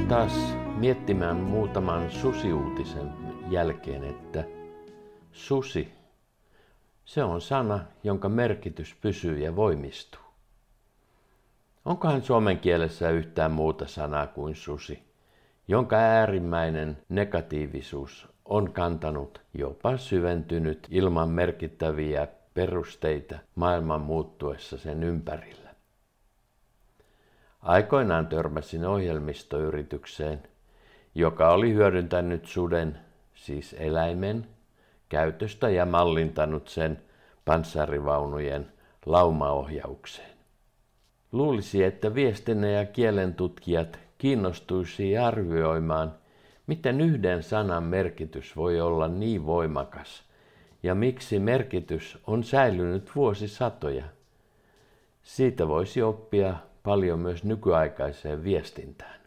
taas miettimään muutaman susiuutisen jälkeen, että susi, se on sana, jonka merkitys pysyy ja voimistuu. Onkohan suomen kielessä yhtään muuta sanaa kuin susi, jonka äärimmäinen negatiivisuus on kantanut, jopa syventynyt ilman merkittäviä perusteita maailman muuttuessa sen ympärillä. Aikoinaan törmäsin ohjelmistoyritykseen, joka oli hyödyntänyt suden, siis eläimen, käytöstä ja mallintanut sen panssarivaunujen laumaohjaukseen. Luulisi, että viestinnän ja kielen tutkijat kiinnostuisi arvioimaan, miten yhden sanan merkitys voi olla niin voimakas ja miksi merkitys on säilynyt vuosisatoja. Siitä voisi oppia paljon myös nykyaikaiseen viestintään.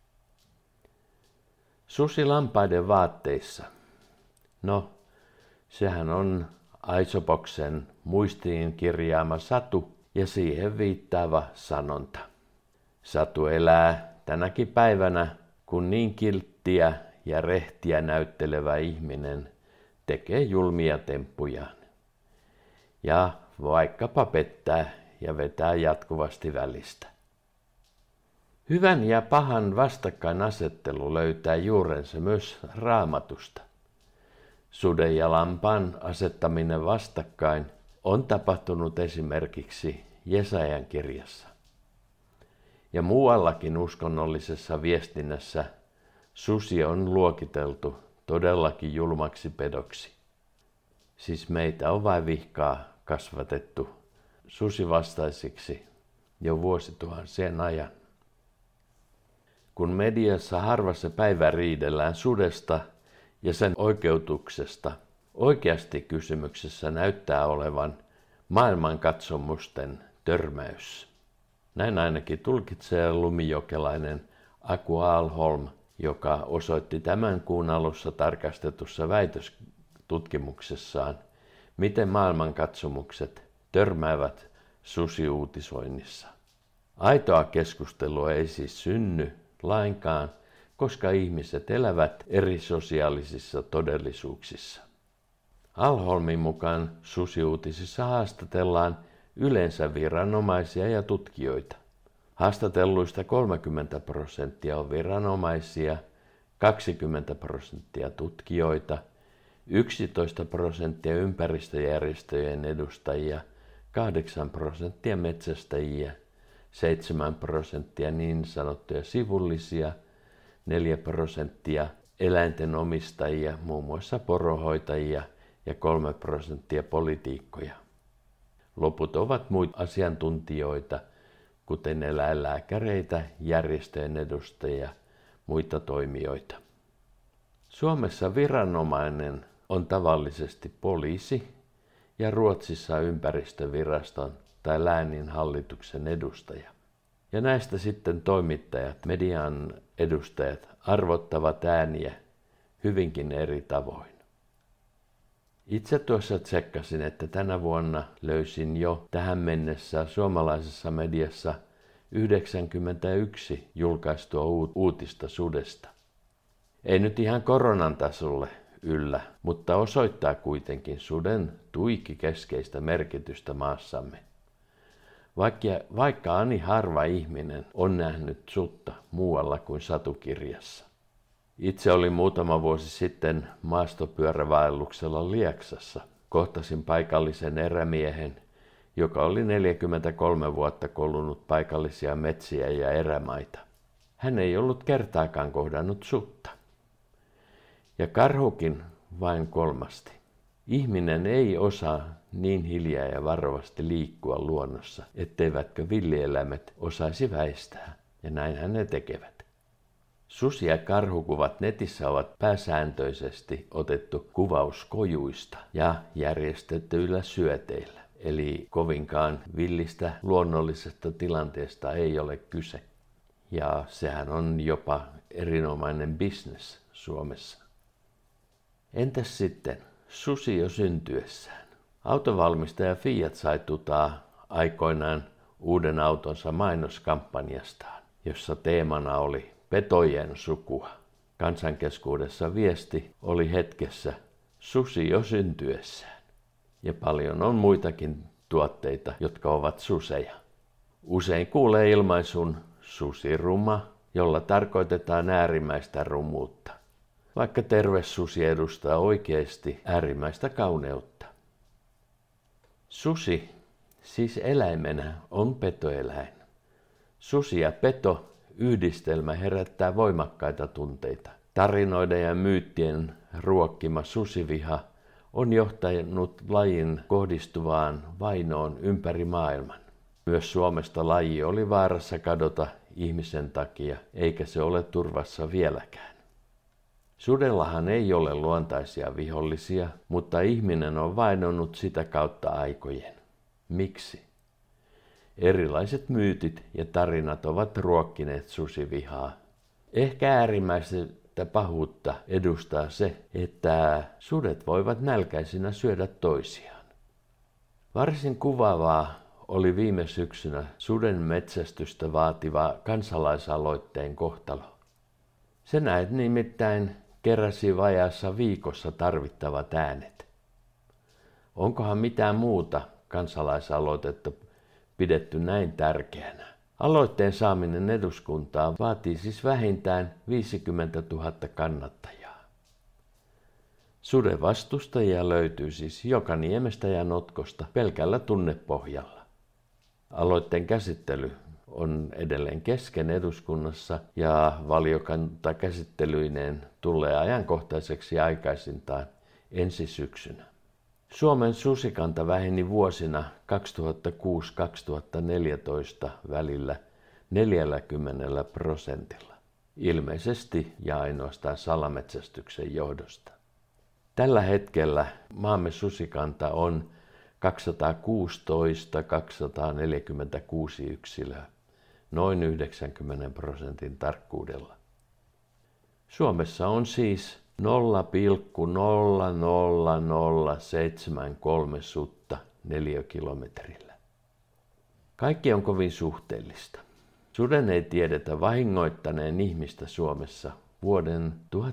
Susi lampaiden vaatteissa. No, sehän on Aesopoksen muistiin kirjaama satu ja siihen viittaava sanonta. Satu elää tänäkin päivänä, kun niin kilttiä ja rehtiä näyttelevä ihminen tekee julmia temppujaan. Ja vaikkapa pettää ja vetää jatkuvasti välistä. Hyvän ja pahan vastakkainasettelu löytää juurensa myös Raamatusta. Suden ja lampaan asettaminen vastakkain on tapahtunut esimerkiksi Jesajan kirjassa. Ja muuallakin uskonnollisessa viestinnässä susi on luokiteltu todellakin julmaksi pedoksi. Siis meitä on vain vihkaa kasvatettu susivastaisiksi jo vuosituhansien ajan. Kun mediassa harvassa päivä riidellään sudesta ja sen oikeutuksesta, oikeasti kysymyksessä näyttää olevan maailmankatsomusten törmäys. Näin ainakin tulkitsee lumijokelainen Aku Alholm, joka osoitti tämän kuun alussa tarkastetussa väitöstutkimuksessaan, miten maailmankatsomukset törmäävät susiuutisoinnissa. Aitoa keskustelua ei siis synny lainkaan, koska ihmiset elävät eri sosiaalisissa todellisuuksissa. Alholmin mukaan susiuutisissa haastatellaan yleensä viranomaisia ja tutkijoita. Haastatelluista 30% on viranomaisia, 20% tutkijoita, 11% ympäristöjärjestöjen edustajia, 8% metsästäjiä, 7% niin sanottuja sivullisia, 4% eläinten omistajia, muun muassa poronhoitajia ja 3% politiikkoja. Loput ovat muita asiantuntijoita, kuten eläinlääkäreitä, järjestöjen edustajia, muita toimijoita. Suomessa viranomainen on tavallisesti poliisi ja Ruotsissa ympäristöviraston tai läänin hallituksen edustaja. Ja näistä sitten toimittajat, median edustajat arvottavat ääniä hyvinkin eri tavoin. Itse tuossa tsekkasin, että tänä vuonna löysin jo tähän mennessä suomalaisessa mediassa 91 julkaistua uutista sudesta. Ei nyt ihan koronan tasolle yllä, mutta osoittaa kuitenkin suden tuiki keskeistä merkitystä maassamme. Vaikka ani harva ihminen on nähnyt sutta muualla kuin satukirjassa. Itse olin muutama vuosi sitten maastopyörävaelluksella Lieksassa. Kohtasin paikallisen erämiehen, joka oli 43 vuotta kolunut paikallisia metsiä ja erämaita. Hän ei ollut kertaakaan kohdannut sutta. Ja karhukin vain kolmasti. Ihminen ei osaa niin hiljaa ja varovasti liikkua luonnossa, etteivätkö villieläimet osaisi väistää, ja näinhän ne tekevät. Susi- ja karhukuvat netissä ovat pääsääntöisesti otettu kuvauskojuista ja järjestetyillä syöteillä, eli kovinkaan villistä luonnollisesta tilanteesta ei ole kyse. Ja sehän on jopa erinomainen bisnes Suomessa. Entäs sitten susi jo syntyessään? Autovalmistaja Fiat sai tutaa aikoinaan uuden autonsa mainoskampanjastaan, jossa teemana oli petojen sukua. Kansankeskuudessa viesti oli hetkessä susi jo syntyessään. Ja paljon on muitakin tuotteita, jotka ovat suseja. Usein kuulee ilmaisun susiruma, jolla tarkoitetaan äärimmäistä rumuutta, vaikka terve susi edustaa oikeasti äärimmäistä kauneutta. Susi, siis eläimenä, on petoeläin. Susi ja peto yhdistelmä herättää voimakkaita tunteita. Tarinoiden ja myyttien ruokkima susiviha on johtanut lajin kohdistuvaan vainoon ympäri maailman. Myös Suomesta laji oli vaarassa kadota ihmisen takia, eikä se ole turvassa vieläkään. Sudellahan ei ole luontaisia vihollisia, mutta ihminen on vainonnut sitä kautta aikojen. Miksi? Erilaiset myytit ja tarinat ovat ruokkineet susivihaa. Ehkä äärimmäistä pahuutta edustaa se, että sudet voivat nälkäisinä syödä toisiaan. Varsin kuvaavaa oli viime syksynä suden metsästystä vaativa kansalaisaloitteen kohtalo. Se näet nimittäin keräsi vajaassa viikossa tarvittavat äänet. Onkohan mitään muuta kansalaisaloitetta pidetty näin tärkeänä? Aloitteen saaminen eduskuntaan vaatii siis vähintään 50 000 kannattajaa. Suden vastustajia löytyy siis joka niemestä ja notkosta pelkällä tunnepohjalla. Aloitteen käsittely on edelleen kesken eduskunnassa ja valiokuntakäsittelyineen tulee ajankohtaiseksi aikaisintaan ensi syksynä. Suomen susikanta väheni vuosina 2006-2014 välillä 40%, ilmeisesti ja ainoastaan salametsästyksen johdosta. Tällä hetkellä maamme susikanta on 216-246 yksilöä, noin 90% tarkkuudella. Suomessa on siis 0,00073 sutta neliökilometrillä. Kaikki on kovin suhteellista. Suden ei tiedetä vahingoittaneen ihmistä Suomessa vuoden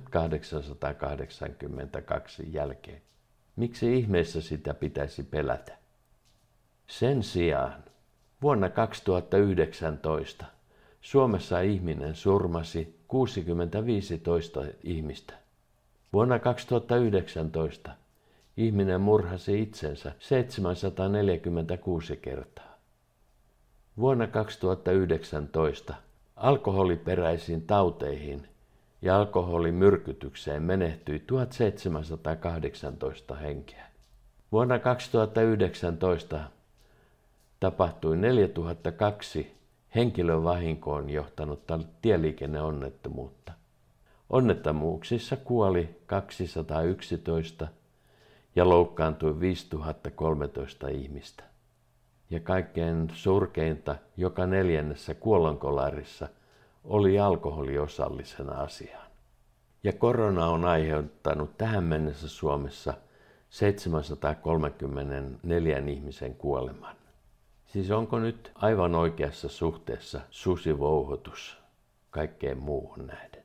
1882 jälkeen. Miksi ihmeessä sitä pitäisi pelätä? Sen sijaan vuonna 2019 Suomessa ihminen surmasi 65 ihmistä. Vuonna 2019 ihminen murhasi itsensä 746 kertaa. Vuonna 2019 alkoholiperäisiin tauteihin ja alkoholimyrkytykseen menehtyi 1718 henkeä. Vuonna 2019 tapahtui 4002 henkilövahinkoon johtanutta tieliikenneonnettomuutta. Onnettomuuksissa kuoli 211 ja loukkaantui 5013 ihmistä. Ja kaikkein surkeinta joka neljännessä kuolonkolarissa oli alkoholiosallisena asiaan. Ja korona on aiheuttanut tähän mennessä Suomessa 734 ihmisen kuoleman. Siis onko nyt aivan oikeassa suhteessa susivouhotus kaikkeen muuhun nähden?